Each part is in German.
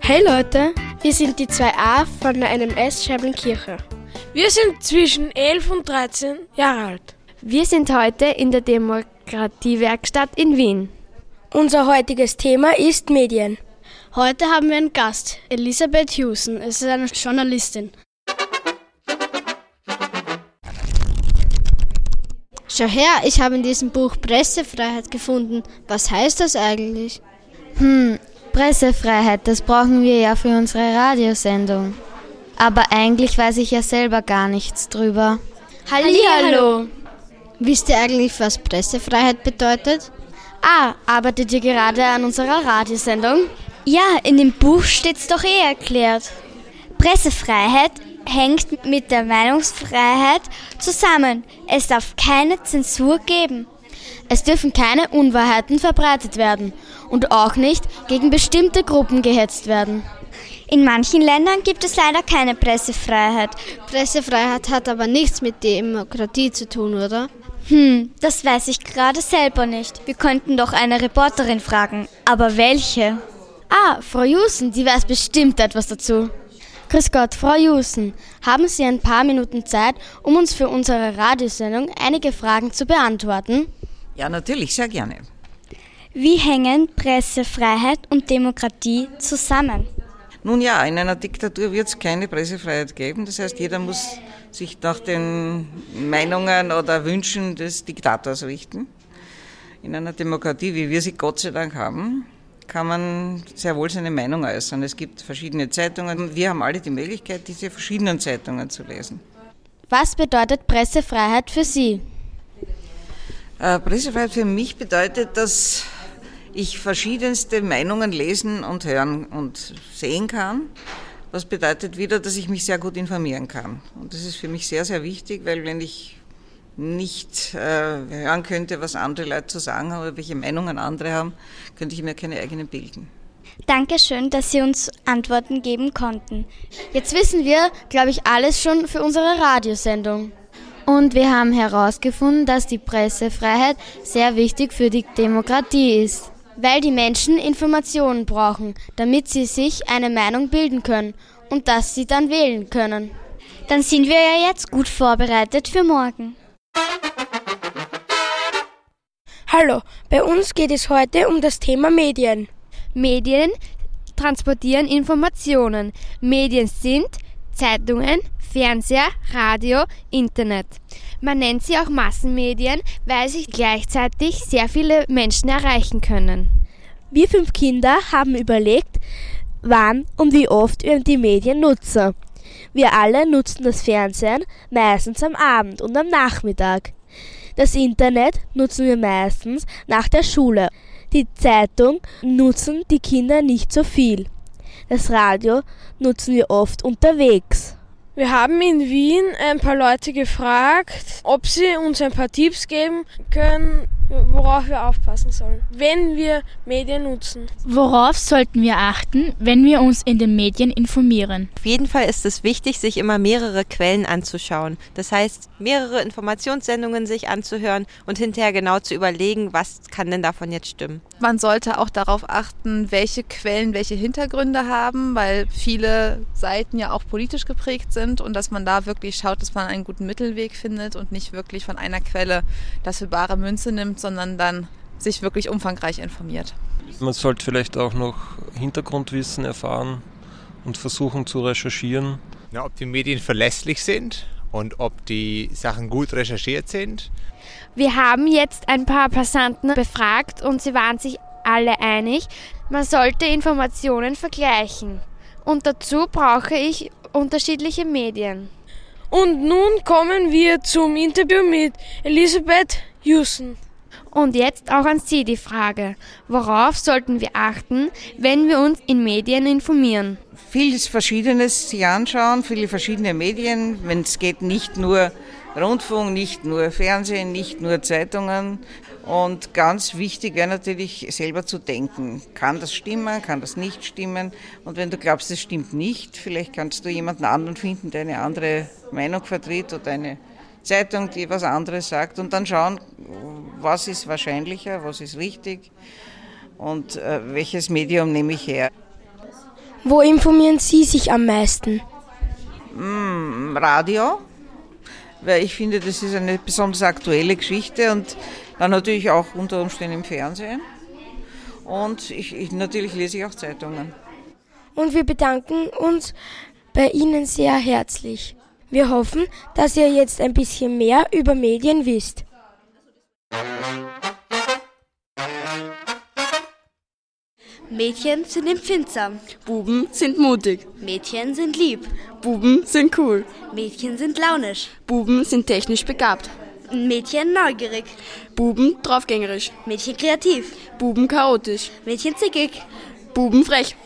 Hey Leute, wir sind die 2a von der NMS Scheiblenkirche. Wir sind zwischen 11 und 13 Jahre alt. Wir sind heute in der Demokratiewerkstatt in Wien. Unser heutiges Thema ist Medien. Heute haben wir einen Gast, Elisabeth Hewson. Es ist eine Journalistin. Schau her, ich habe in diesem Buch Pressefreiheit gefunden. Was heißt das eigentlich? Pressefreiheit, das brauchen wir ja für unsere Radiosendung. Aber eigentlich weiß ich ja selber gar nichts drüber. Hallihallo! Wisst ihr eigentlich, was Pressefreiheit bedeutet? Arbeitet ihr gerade an unserer Radiosendung? Ja, in dem Buch steht's doch erklärt. Pressefreiheit hängt mit der Meinungsfreiheit zusammen. Es darf keine Zensur geben. Es dürfen keine Unwahrheiten verbreitet werden und auch nicht gegen bestimmte Gruppen gehetzt werden. In manchen Ländern gibt es leider keine Pressefreiheit. Pressefreiheit hat aber nichts mit Demokratie zu tun, oder? Das weiß ich gerade selber nicht. Wir könnten doch eine Reporterin fragen. Aber welche? Frau Hewson, die weiß bestimmt etwas dazu. Grüß Gott, Frau Hewson, haben Sie ein paar Minuten Zeit, um uns für unsere Radiosendung einige Fragen zu beantworten? Ja, natürlich, sehr gerne. Wie hängen Pressefreiheit und Demokratie zusammen? Nun ja, in einer Diktatur wird es keine Pressefreiheit geben. Das heißt, jeder muss sich nach den Meinungen oder Wünschen des Diktators richten. In einer Demokratie, wie wir sie Gott sei Dank haben, kann man sehr wohl seine Meinung äußern. Es gibt verschiedene Zeitungen. Wir haben alle die Möglichkeit, diese verschiedenen Zeitungen zu lesen. Was bedeutet Pressefreiheit für Sie? Pressefreiheit für mich bedeutet, dass ich verschiedenste Meinungen lesen und hören und sehen kann. Das bedeutet wieder, dass ich mich sehr gut informieren kann. Und das ist für mich sehr, sehr wichtig, weil wenn ich nicht hören könnte, was andere Leute zu sagen haben oder welche Meinungen andere haben, könnte ich mir keine eigenen bilden. Dankeschön, dass Sie uns Antworten geben konnten. Jetzt wissen wir, glaube ich, alles schon für unsere Radiosendung. Und wir haben herausgefunden, dass die Pressefreiheit sehr wichtig für die Demokratie ist. Weil die Menschen Informationen brauchen, damit sie sich eine Meinung bilden können und dass sie dann wählen können. Dann sind wir ja jetzt gut vorbereitet für morgen. Hallo, bei uns geht es heute um das Thema Medien. Medien transportieren Informationen. Medien sind Zeitungen, Fernseher, Radio, Internet. Man nennt sie auch Massenmedien, weil sie gleichzeitig sehr viele Menschen erreichen können. Wir 5 Kinder haben überlegt, wann und wie oft wir die Medien nutzen. Wir alle nutzen das Fernsehen meistens am Abend und am Nachmittag. Das Internet nutzen wir meistens nach der Schule. Die Zeitung nutzen die Kinder nicht so viel. Das Radio nutzen wir oft unterwegs. Wir haben in Wien ein paar Leute gefragt, ob sie uns ein paar Tipps geben können, worauf wir aufpassen sollen, wenn wir Medien nutzen. Worauf sollten wir achten, wenn wir uns in den Medien informieren? Auf jeden Fall ist es wichtig, sich immer mehrere Quellen anzuschauen. Das heißt, mehrere Informationssendungen sich anzuhören und hinterher genau zu überlegen, was kann denn davon jetzt stimmen. Man sollte auch darauf achten, welche Quellen welche Hintergründe haben, weil viele Seiten ja auch politisch geprägt sind und dass man da wirklich schaut, dass man einen guten Mittelweg findet und nicht wirklich von einer Quelle das für bare Münze nimmt, sondern dann sich wirklich umfangreich informiert. Man sollte vielleicht auch noch Hintergrundwissen erfahren und versuchen zu recherchieren. Ja, ob die Medien verlässlich sind und ob die Sachen gut recherchiert sind. Wir haben jetzt ein paar Passanten befragt und sie waren sich alle einig, man sollte Informationen vergleichen. Und dazu brauche ich unterschiedliche Medien. Und nun kommen wir zum Interview mit Elisabeth Hewson. Und jetzt auch an Sie die Frage, worauf sollten wir achten, wenn wir uns in Medien informieren? Vieles Verschiedenes sich anschauen, viele verschiedene Medien, wenn es geht, nicht nur Rundfunk, nicht nur Fernsehen, nicht nur Zeitungen. Und ganz wichtig wäre natürlich, selber zu denken. Kann das stimmen, kann das nicht stimmen? Und wenn du glaubst, es stimmt nicht, vielleicht kannst du jemanden anderen finden, der eine andere Meinung vertritt oder eine Zeitung, die was anderes sagt und dann schauen, was ist wahrscheinlicher, was ist richtig und welches Medium nehme ich her. Wo informieren Sie sich am meisten? Radio, weil ich finde, das ist eine besonders aktuelle Geschichte und dann natürlich auch unter Umständen im Fernsehen. Und natürlich lese ich auch Zeitungen. Und wir bedanken uns bei Ihnen sehr herzlich. Wir hoffen, dass ihr jetzt ein bisschen mehr über Medien wisst. Mädchen sind empfindsam. Buben sind mutig. Mädchen sind lieb. Buben sind cool. Mädchen sind launisch. Buben sind technisch begabt. Mädchen neugierig. Buben draufgängerisch. Mädchen kreativ. Buben chaotisch. Mädchen zickig. Buben frech.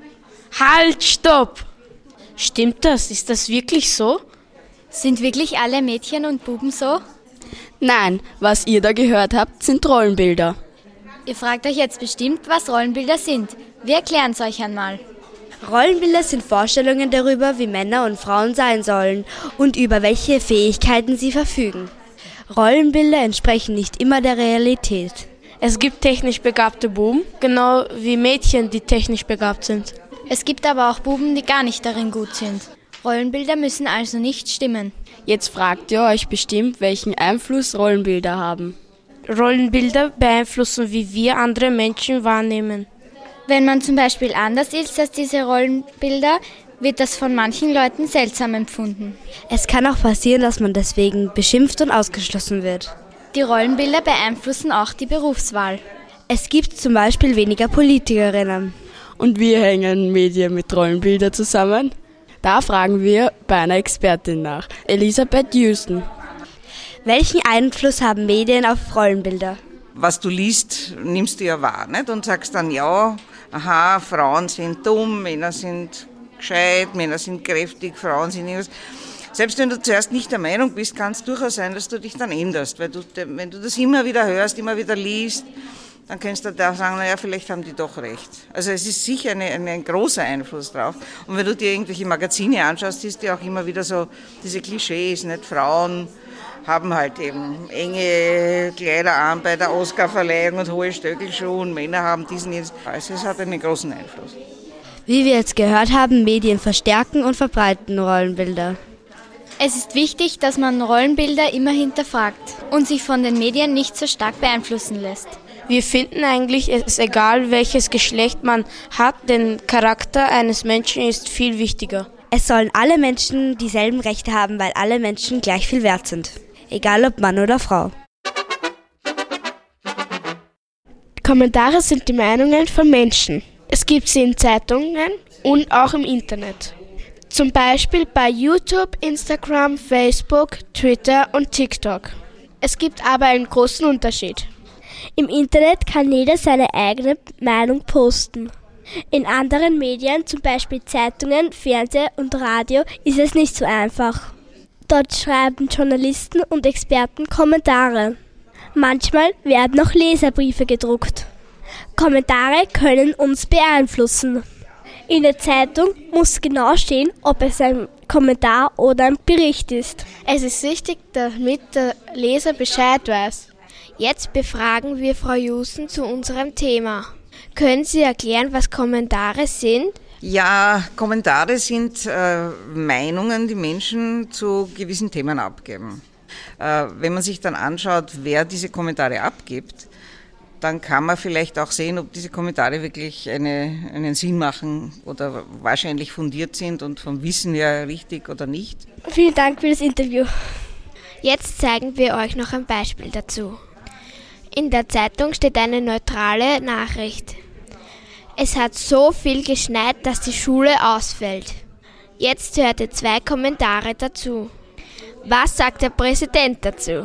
Halt, stopp! Stimmt das? Ist das wirklich so? Sind wirklich alle Mädchen und Buben so? Nein, was ihr da gehört habt, sind Rollenbilder. Ihr fragt euch jetzt bestimmt, was Rollenbilder sind. Wir erklären es euch einmal. Rollenbilder sind Vorstellungen darüber, wie Männer und Frauen sein sollen und über welche Fähigkeiten sie verfügen. Rollenbilder entsprechen nicht immer der Realität. Es gibt technisch begabte Buben, genau wie Mädchen, die technisch begabt sind. Es gibt aber auch Buben, die gar nicht darin gut sind. Rollenbilder müssen also nicht stimmen. Jetzt fragt ihr euch bestimmt, welchen Einfluss Rollenbilder haben. Rollenbilder beeinflussen, wie wir andere Menschen wahrnehmen. Wenn man zum Beispiel anders ist als diese Rollenbilder, wird das von manchen Leuten seltsam empfunden. Es kann auch passieren, dass man deswegen beschimpft und ausgeschlossen wird. Die Rollenbilder beeinflussen auch die Berufswahl. Es gibt zum Beispiel weniger Politikerinnen. Und wie hängen Medien mit Rollenbildern zusammen? Da fragen wir bei einer Expertin nach, Elisabeth Houston. Welchen Einfluss haben Medien auf Rollenbilder? Was du liest, nimmst du ja wahr, nicht? Und sagst dann, ja, aha, Frauen sind dumm, Männer sind gescheit, Männer sind kräftig, Frauen sind irgendwas. Selbst wenn du zuerst nicht der Meinung bist, kann es durchaus sein, dass du dich dann änderst. Weil wenn du das immer wieder hörst, immer wieder liest, dann kannst du da sagen, naja, vielleicht haben die doch recht. Also es ist sicher ein großer Einfluss drauf. Und wenn du dir irgendwelche Magazine anschaust, siehst du auch immer wieder so diese Klischees, nicht? Frauen haben halt eben enge Kleider an bei der Oscarverleihung und hohe Stöckelschuhe und Männer haben diesen jetzt. Also es hat einen großen Einfluss. Wie wir jetzt gehört haben, Medien verstärken und verbreiten Rollenbilder. Es ist wichtig, dass man Rollenbilder immer hinterfragt und sich von den Medien nicht so stark beeinflussen lässt. Wir finden eigentlich, es ist egal, welches Geschlecht man hat, denn Charakter eines Menschen ist viel wichtiger. Es sollen alle Menschen dieselben Rechte haben, weil alle Menschen gleich viel wert sind. Egal ob Mann oder Frau. Kommentare sind die Meinungen von Menschen. Es gibt sie in Zeitungen und auch im Internet. Zum Beispiel bei YouTube, Instagram, Facebook, Twitter und TikTok. Es gibt aber einen großen Unterschied. Im Internet kann jeder seine eigene Meinung posten. In anderen Medien, zum Beispiel Zeitungen, Fernsehen und Radio, ist es nicht so einfach. Dort schreiben Journalisten und Experten Kommentare. Manchmal werden auch Leserbriefe gedruckt. Kommentare können uns beeinflussen. In der Zeitung muss genau stehen, ob es ein Kommentar oder ein Bericht ist. Es ist wichtig, damit der Leser Bescheid weiß. Jetzt befragen wir Frau Houston zu unserem Thema. Können Sie erklären, was Kommentare sind? Ja, Kommentare sind Meinungen, die Menschen zu gewissen Themen abgeben. Wenn man sich dann anschaut, wer diese Kommentare abgibt, dann kann man vielleicht auch sehen, ob diese Kommentare wirklich einen Sinn machen oder wahrscheinlich fundiert sind und vom Wissen her richtig oder nicht. Vielen Dank für das Interview. Jetzt zeigen wir euch noch ein Beispiel dazu. In der Zeitung steht eine neutrale Nachricht. Es hat so viel geschneit, dass die Schule ausfällt. Jetzt hört ihr 2 Kommentare dazu. Was sagt der Präsident dazu?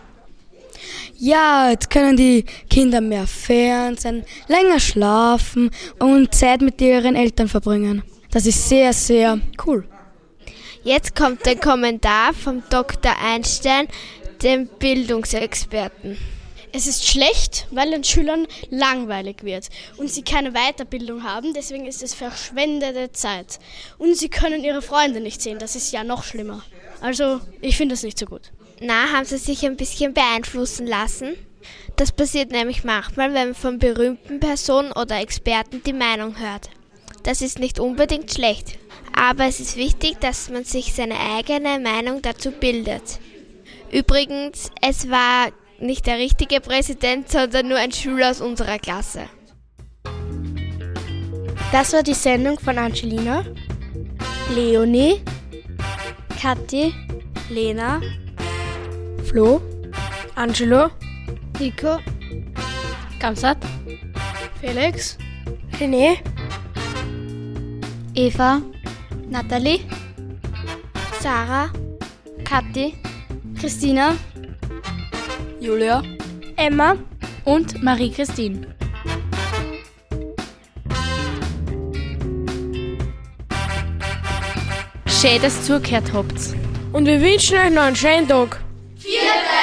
Ja, jetzt können die Kinder mehr Fernsehen, länger schlafen und Zeit mit ihren Eltern verbringen. Das ist sehr, sehr cool. Jetzt kommt der Kommentar vom Dr. Einstein, dem Bildungsexperten. Es ist schlecht, weil den Schülern langweilig wird und sie keine Weiterbildung haben, deswegen ist es verschwendete Zeit. Und sie können ihre Freunde nicht sehen, das ist ja noch schlimmer. Also, ich finde das nicht so gut. Na, haben Sie sich ein bisschen beeinflussen lassen? Das passiert nämlich manchmal, wenn man von berühmten Personen oder Experten die Meinung hört. Das ist nicht unbedingt schlecht. Aber es ist wichtig, dass man sich seine eigene Meinung dazu bildet. Übrigens, es war nicht der richtige Präsident, sondern nur ein Schüler aus unserer Klasse. Das war die Sendung von Angelina, Leonie, Kathi, Lena, Flo, Angelo, Nico, Kamsat, Felix, René, Eva, Nathalie, Sarah, Kathi, Christina, Julia, Emma und Marie-Christine. Schön, dass ihr zugehört habt. Und wir wünschen euch noch einen schönen Tag. Vielen Dank.